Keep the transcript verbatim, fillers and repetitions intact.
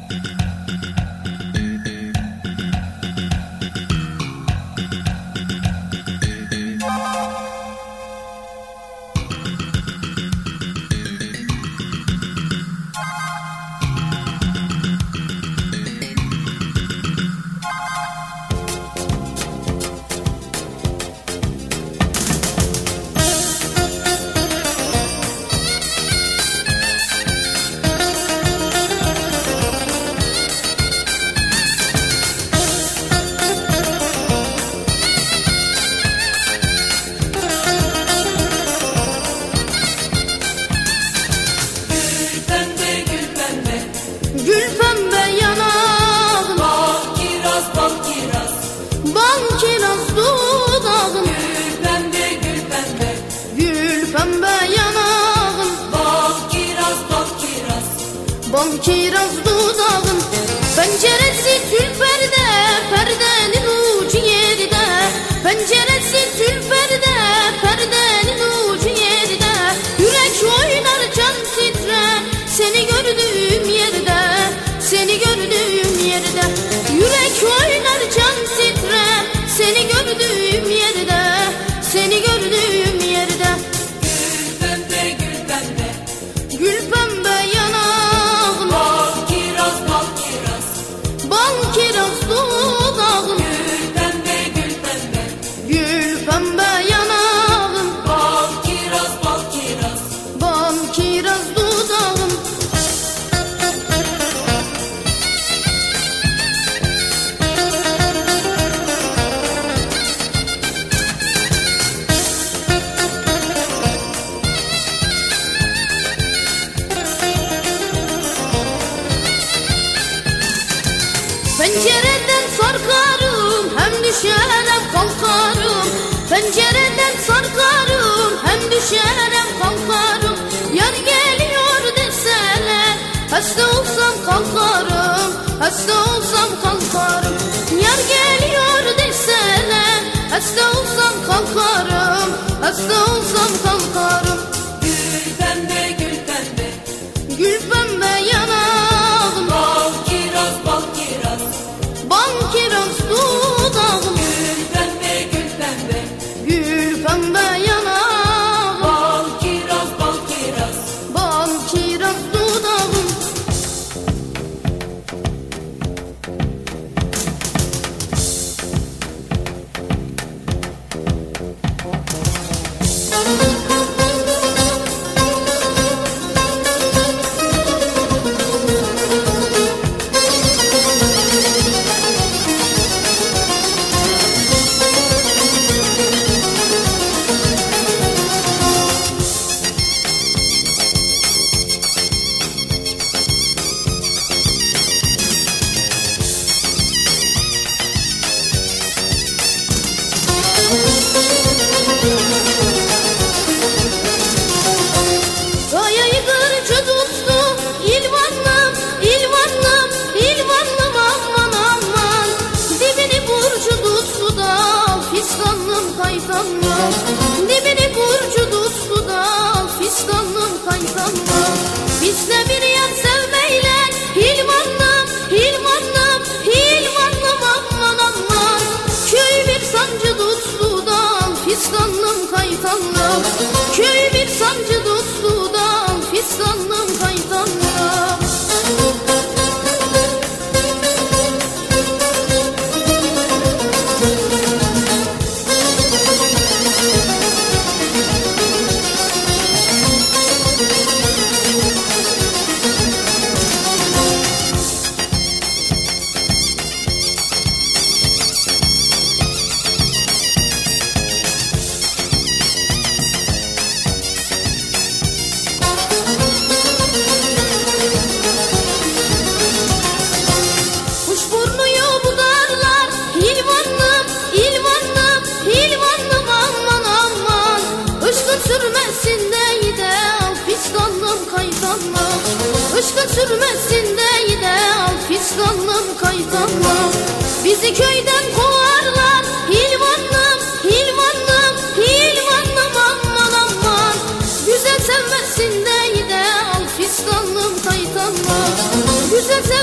Bal kiraz dudağın, penceresi tül perde, perdenin ucu yerde. Penceresi tül perde, perdenin ucu yerde. Yürek oynar can titre, seni gördüğüm yerde, seni gördüğüm yerde. Yürek oynar can titre, seni gördüğüm yerde, seni gördüğüm yerde. Gül pembe, gül pembe, gül pembe yanağın, bal kiraz, bal kiraz, bal kiraz dudağın. gül pembe, gül pembe, Gül pembe yanağın, bal kiraz, bal kiraz, bal kiraz dudağın. Pencereden sarkarım, hem düşerem kalkarım. Pencereden sarkarım, hem düşerem kalkarım. Yar geliyor deseler, hasta olsam kalkarım, hasta olsam kalkarım. Yar geliyor deseler, hasta olsam kalkarım, hasta olsam kalkarım. gül pembe, gül pembe, Gül pembe yanağın, bal kiraz, bal kiraz, bal kiraz dudağın. gül pembe, gül pembe, Gül pembe yanağın, bal kiraz, bal kiraz, bal kiraz dudağın. Kayayı kırıcı tuttu, ilvanlım, ilvanlım, ilvanlım aman aman. Dibini burcu tuttu da, fistanlım kaytanlım. Dibini burcu tuttu da, fistanlım kaytanlım. Bizde bir yan sevmeyle, ilvanlım, ilvanlım, ilvanlım aman aman. Köy bir sancı tuttu da, fistanlım kaytanlım. Köy bir sancı tuttu da, fistanlım kaytanlım. Kuşburnuyu budarlar, ilvanlım, ilvanlım, ilvanlım aman aman. Işkın sürmesin de de al fistanlım kaytanlım. Işkın sürmesin de de al fistanlım kaytanlım. Bizi köyden kovarlar, ilvanlım, ilvanlım, ilvanlım aman aman. Güzel sevmesin de de al fistanlım kaytanlım. Güzel